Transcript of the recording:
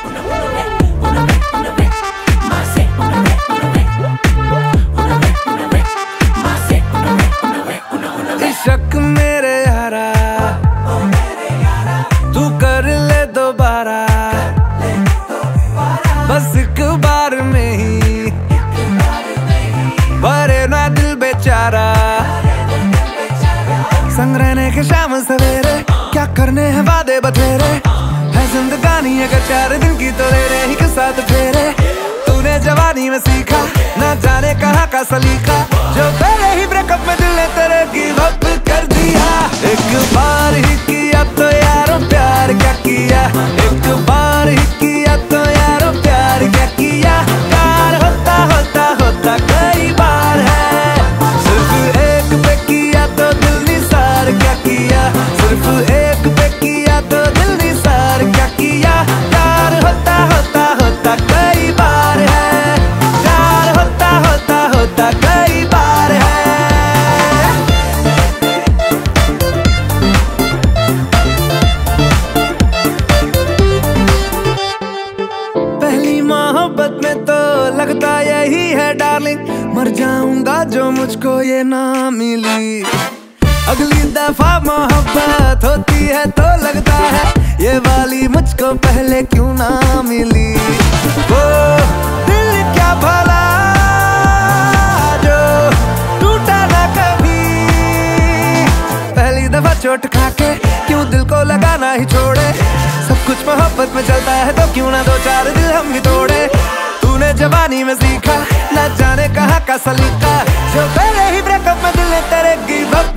शक मेरे यारा तू कर ले दोबारा, बस एक बार में ही भरे ना दिल बेचारा। संग रहने के शाम सवेरे क्या करने हैं वादे बतेरे, है जिंदगानी अगर 4 दिन की तो ले रहे ही के साथ फेरे। तूने जवानी में सीखा ना जाने कहाँ का सलीका, जो पहले ही ब्रेकअप में दिल ने तेरे गिव अप कर दिया। एक बार ही किया तो यारो प्यार क्या किया, एक बार ही किया तो यारो प्यार क्या किया। प्यार होता होता होता कई बार है, सिर्फ एक पे किया तो दिल निसार क्या किया, सिर्फ एक पे किया तो दिल निसार क्या किया। प्यार होता होता होता कई बार है, प्यार होता होता होता कई बार है। पहली मोहब्बत में तो लगता यही है डार्लिंग, मर जाऊंगा जो मुझको ये ना मिली। अगली दफा मोहब्बत होती है तो लगता है ये वाली मुझको पहले क्यों ना मिली। वो दिल क्या भला जो टूटा ना कभी, पहली दफा चोट खाके क्यों दिल को लगाना ही छोड़े। सब कुछ मोहब्बत में चलता है तो क्यों ना 2-4 दिल हम भी तोड़े। तूने जवानी में सीखा ना जाने कहाँ का सलीका, जो पहले ही ब्रेकअप में दिल ने तेरे गिव अप